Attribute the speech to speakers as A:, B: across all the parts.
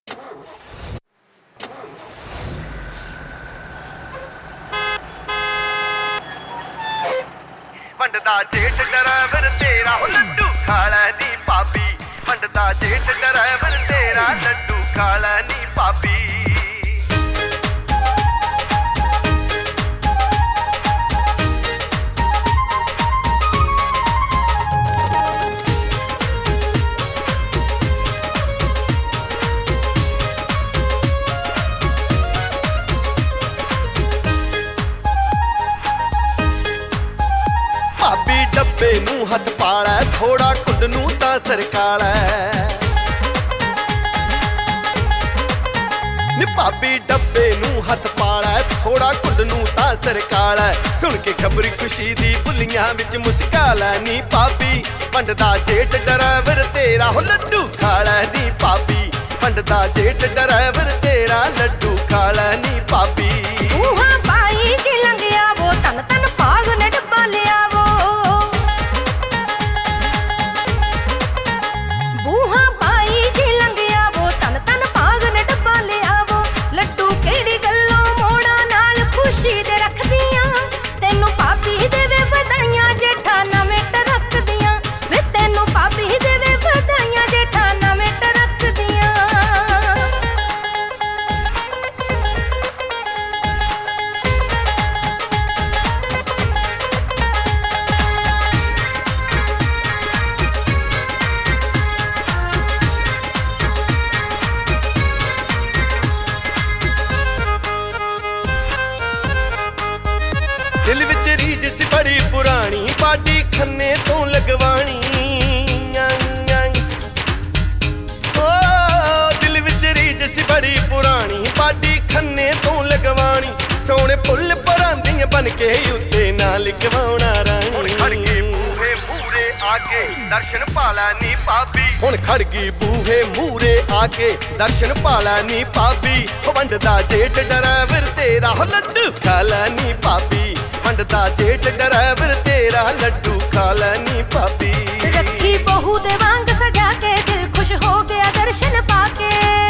A: ਵੰਡਦਾ ਜੇਠ ਡਰਾਈਵਰ ਤੇਰਾ ਲੱਡੂ ਖਾਲਾ ਨੀ ਭਾਬੀ ਵੰਡਦਾ ਜੇਠ ਡਰਾਈਵਰ ਤੇਰਾ ਲੱਡੂ ਖਾਲਾ ਨੀ ਭਾਬੀ ਭਾਬੀ ਡੱਬੇ ਨੂੰ ਹੱਥ ਪਾਲਾ ਥੋੜਾ ਖੁਦ ਨੂੰ ਤਾਂ ਸਰਕਾਲਾ ਨੀ ਭਾਬੀ ਡੱਬੇ ਨੂੰ ਹੱਥ ਪਾਲਾ ਥੋੜਾ ਖੁਦ ਨੂੰ ਤਾਂ ਸਰਕਾਲਾ ਸੁਣ ਕੇ ਖਬਰ ਖੁਸ਼ੀ ਦੀ ਬੁੱਲੀਆਂ ਵਿੱਚ ਮੁਸਕਾਲਾ ਨੀ ਭਾਬੀ ਵੰਡਦਾ ਜੇਠ ਡਰਾਈਵਰ ਤੇਰਾ ਲੱਡੂ ਖਾਲਾ ਨੀ ਭਾਬੀ ਵੰਡਦਾ ਜੇਠ ਡਰਾਈਵਰ ਤੇਰਾ ਲੱਡੂ ਖਾਲਾ ਨੀ ਭਾਬੀ
B: ਬੂਹਾ ਪਾਈ ਜੀ ਲੰਘਿਆ ਵੋ ਤਨ ਤਨ ਭਾਗ ਨੇ ਡੱਬਾ ਲਿਆ
A: ਦਿਲ ਵਿੱਚ ਰੀਝ ਸੀ ਬੜੀ ਪੁਰਾਣੀ ਬਾਡੀ ਖੰਨੇ ਤੋਂ ਲਗਵਾਣੀ ਓ ਦਿਲ ਵਿੱਚ ਰੀਝ ਸੀ ਬੜੀ ਪੁਰਾਣੀ ਬਾਡੀ ਖੰਨੇ ਤੋਂ ਲਗਵਾਣੀ ਸੋਹਣੇ ਫੁੱਲ ਪਰਾਂਦੀਆਂ ਬਣ ਕੇ ਉੱਤੇ ਨਾ ਲਿਖਵਾਉਣਾ ਰਾਣੀ ਹੁਣ ਖੜ ਗਏ ਬੂਹੇ ਮੂਰੇ ਆ ਕੇ ਦਰਸ਼ਨ ਪਾਲਾ ਨੀ ਭਾਬੀ ਹੁਣ ਖੜ ਗਈ ਬੂਹੇ ਮੂਰੇ ਆ ਕੇ ਦਰਸ਼ਨ ਪਾਲਾ ਨੀ ਭਾਬੀ ਵੰਡਦਾ ਜੇਠ ਡਰਾਈਵਰ ਤੇਰਾ ਲੱਡੂ ਖਾਲਾ ਨੀ ਭਾਬੀ ਵੰਡਦਾ ਜੇਠ ਡਰਾਈਵਰ ਤੇਰਾ ਲੱਡੂ ਖਾਲਾ ਨੀ ਭਾਬੀ
B: ਰੱਖੀ ਬਹੂ ਦੇ ਵਾਂਗ ਸਜਾ ਕੇ ਦਿਲ ਖੁਸ਼ ਹੋ ਗਿਆ ਦਰਸ਼ਨ ਪਾ ਕੇ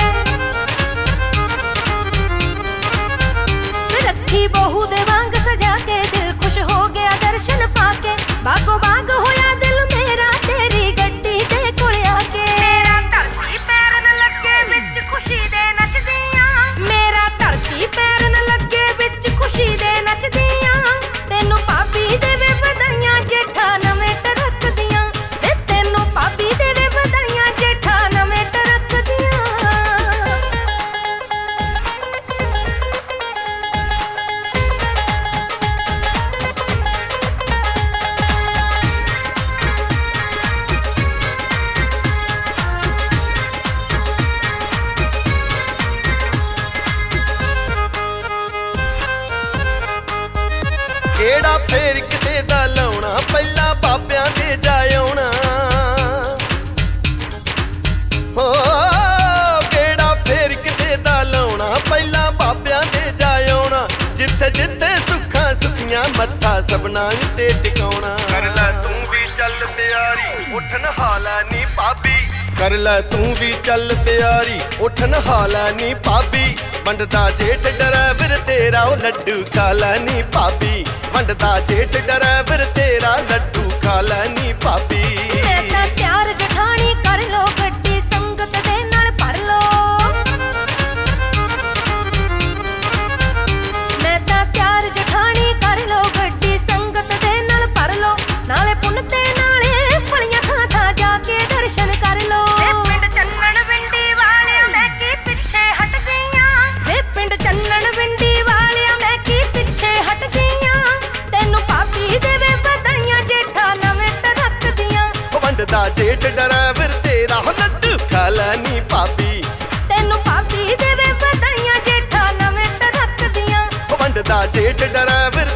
B: ਰੱਖੀ ਬਹੂ ਦੇ ਵਾਂਗ ਸਜਾ ਕੇ ਦਿਲ ਖੁਸ਼ ਹੋ ਗਿਆ ਦਰਸ਼ਨ ਪਾ ਕੇ ਬਾਗੋ ਬਾਗ ਹੋਇਆ ਦਿਲ ਮੇਰਾ ਤੇਰੀ ਗੱਡੀ ਦੇ ਕੋਲ ਆ ਕੇ ਮੇਰਾ ਧਰਤੀ ਪੈਰਨ ਲੱਗੇ ਵਿੱਚ ਖੁਸ਼ੀ ਦੇ ਨੱਚਦੀਆਂ ਮੇਰਾ ਧਰਤੀ ਪੈਰਨ ਲੱਗੇ ਵਿੱਚ ਖੁਸ਼ੀ ਦੇ ਨੱਚਦੀਆਂ ਤੈਨੂੰ ਭਾਬੀ ਦੇਵੇ ਵਧਾਈਆਂ ਜੇਠਾ ਨਵੇਂ ਟਰੱਕ ਦੀਆਂ ਤੇ ਤੈਨੂੰ ਭਾਬੀ ਦੇਵੇ ਵਧਾਈਆਂ ਜੇਠਾ ਨਵੇਂ ਟਰੱਕ ਦੀਆਂ ਕਿਹੜਾ ਫੇਰ ਕਿਤੇ ਦਾ ਲਾਉਣਾ ਪਹਿਲਾਂ ਬਾਬਿਆਂ ਦੇ ਜਾ ਆਉਣਾ ਹੋ ਕਿਹੜਾ ਫੇਰ ਕਿਤੇ ਦਾ ਲਾਉਣਾ ਪਹਿਲਾਂ ਬਾਬਿਆਂ ਦੇ ਜਾ ਆਉਣਾ ਜਿੱਥੇ ਜਿੱਥੇ ਸੁੱਖਾਂ ਸੁਖੀਆਂ ਮੱਥਾ ਸਭਨਾਂ ਉੱਤੇ ਟਿਕਾਉਣਾ ਕਰ ਲੈ ਤੂੰ ਵੀ ਚੱਲ ਤਿਆਰੀ ਉੱਠ ਨਹਾਲਾ ਨੀ ਭਾਬੀ ਕਰ ਲੈ ਤੂੰ ਵੀ ਚੱਲ ਤਿਆਰੀ ਉੱਠ ਨਹਾਲਾ ਨੀ ਭਾਬੀ ਵੰਡਦਾ ਜੇਠ ਡਰਾਈਵਰ ਤੇਰਾ ਲੱਡੂ ਖਾਲਾ ਨੀ ਭਾਬੀ ਵੰਡਦਾ ਜੇਠ ਡਰਾਈਵਰ ਤੇਰਾ ਲੱਡੂ ਖਾਲਾ ਨੀ ਭਾਬੀ ਮੈਂ ਤਾਂ ਪਿਆਰ ਜਠਾਣੀ ਕਰ ਲੋ ਗੱਡੀ ਸੰਗਤ ਦੇ ਨਾਲ ਭਰ ਲੋ ਮੈਂ ਤਾਂ ਪਿਆਰ ਜਠਾਣੀ ਕਰ ਲੋ ਗੱਡੀ ਸੰਗਤ ਦੇ ਨਾਲ ਭਰ ਲੋ ਨਾਲੇ ਪੁੰਨ ਤੇ ਨਾਲੇ ਫਲੀਆਂ ਥਾਂ ਥਾਂ ਜਾ ਕੇ ਦਰਸ਼ਨ ਕਰ ਲੋ ਪਿੰਡ ਚੰਨਣ ਵਿੰਡੀ ਵਾਲਿਆਂ ਮੈਂ ਕੀ ਪਿੱਛੇ ਹਟ ਗਈਆਂ ਵੇ ਪਿੰਡ ਚੰਨਣ ਵਿੰਡੀ ਵਾਲਿਆਂ ਮੈਂ ਕੀ ਪਿੱਛੇ ਹਟ ਗਈਆਂ ਤੈਨੂੰ ਭਾਬੀ ਦੇਵੇ ਵਧਾਈਆਂ ਜੇਠਾ ਨਵੇਂ ਟਰੱਕ ਦੀਆਂ
A: ਵੰਡਦਾ ਜੇਠ ਡਰਾਈਵਰ ਤੇਰਾ ਲੱਡੂ ਖਾਲਾ ਨੀ ਭਾਬੀ
B: ਤੈਨੂੰ ਭਾਬੀ ਦੇਵੇ ਵਧਾਈਆਂ ਜੇਠਾ ਨਵੇਂ ਟਰੱਕ ਦੀਆਂ
A: ਵੰਡਦਾ ਜੇਠ ਡਰਾਈਵਰ